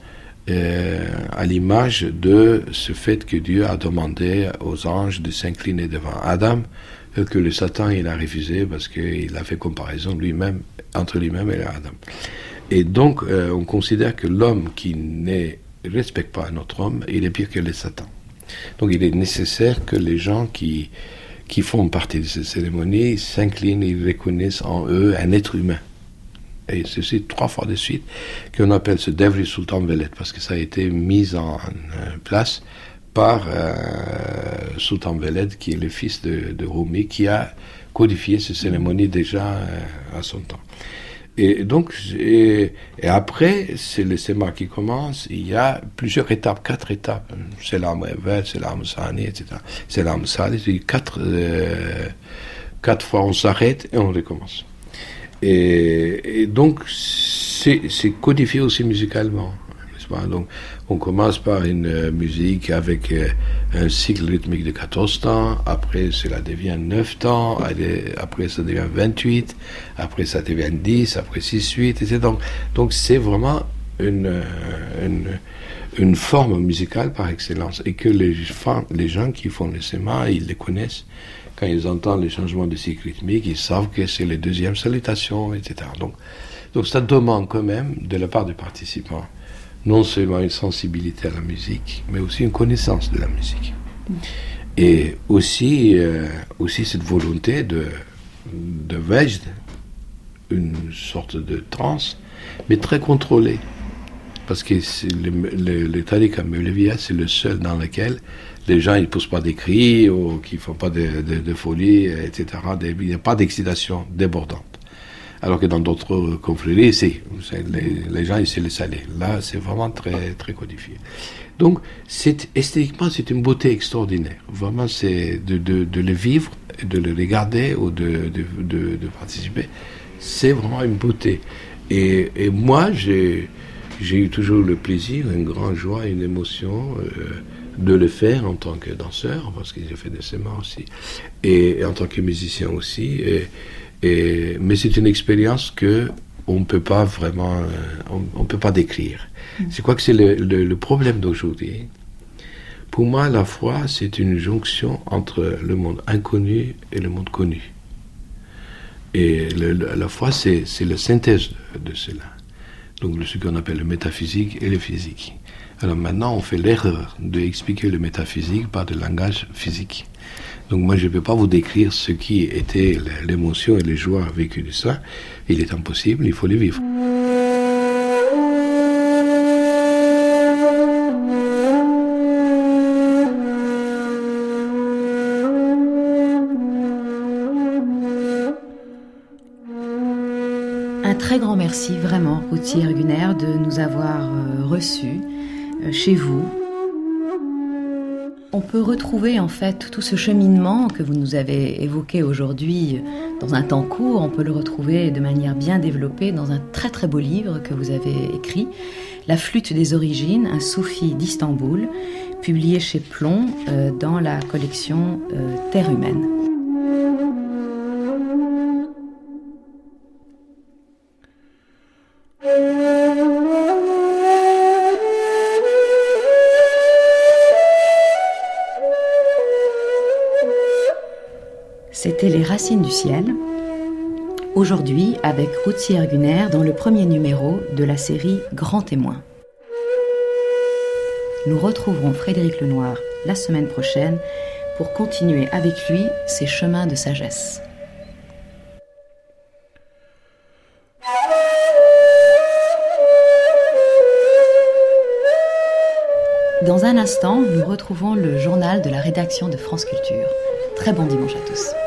à l'image de ce fait que Dieu a demandé aux anges de s'incliner devant Adam, et que le Satan il a refusé parce qu'il a fait comparaison entre lui-même et Adam. Et donc on considère que l'homme qui ne respecte pas un autre homme, il est pire que le Satan. Donc il est nécessaire que les gens qui font partie de cette cérémonie s'inclinent et reconnaissent en eux un être humain. Et ceci 3 fois de suite qu'on appelle ce Devri Sultan Veled, parce que ça a été mis en place par Sultan Veled, qui est le fils de Rumi, qui a codifié cette cérémonie déjà à son temps. Et donc, et après, c'est le Sema qui commence, il y a plusieurs étapes, 4 étapes. C'est l'arme verte, c'est l'arme sani, etc. C'est l'arme sali, c'est 4 fois on s'arrête et on recommence. Et donc, c'est codifié aussi musicalement. Donc, on commence par une musique avec un cycle rythmique de 14 temps, après cela devient 9 temps, après ça devient 28, après ça devient 10, après 6, 8, etc. Donc c'est vraiment une une forme musicale par excellence et que les gens qui font le SEMA, ils les connaissent. Quand ils entendent les changements de cycle rythmique, ils savent que c'est les deuxièmes salutations, etc. Donc ça demande quand même, de la part des participants, non seulement une sensibilité à la musique, mais aussi une connaissance de la musique. Et aussi cette volonté de Wajda, une sorte de transe, mais très contrôlée. Parce que le Tariqa Mevleviya, c'est le seul dans lequel les gens ne poussent pas des cris ou qui ne font pas de folie, etc. Il n'y a pas d'excitation débordante. Alors que dans d'autres confréries, les gens ils se laissent aller. Là, c'est vraiment très, très codifié. Donc, esthétiquement, c'est une beauté extraordinaire. Vraiment, c'est de le vivre, de le regarder ou de participer. C'est vraiment une beauté. Et moi, j'ai eu toujours le plaisir, une grande joie, une émotion de le faire en tant que danseur, parce que j'ai fait des SEMA aussi, et en tant que musicien aussi. Mais c'est une expérience que on peut pas vraiment, on peut pas décrire. Je crois que c'est le problème d'aujourd'hui. Pour moi, la foi, c'est une jonction entre le monde inconnu et le monde connu. Et la foi, c'est la synthèse de cela. Donc ce qu'on appelle le métaphysique et le physique. Alors maintenant, on fait l'erreur d'expliquer le métaphysique par le langage physique. Donc moi, je ne peux pas vous décrire ce qui était l'émotion et les joies vécues de ça. Il est impossible, il faut les vivre. Un très grand merci, vraiment, Ruti Erguner, de nous avoir reçus chez vous. On peut retrouver en fait tout ce cheminement que vous nous avez évoqué aujourd'hui dans un temps court. On peut le retrouver de manière bien développée dans un très très beau livre que vous avez écrit, La flûte des origines, un soufi d'Istanbul, publié chez Plomb dans la collection Terre humaine. C'était Les Racines du ciel, aujourd'hui avec Ruti Erguner dans le premier numéro de la série Grand Témoin. Nous retrouverons Frédéric Lenoir la semaine prochaine pour continuer avec lui ses chemins de sagesse. Dans un instant, nous retrouvons le journal de la rédaction de France Culture. Très bon dimanche à tous.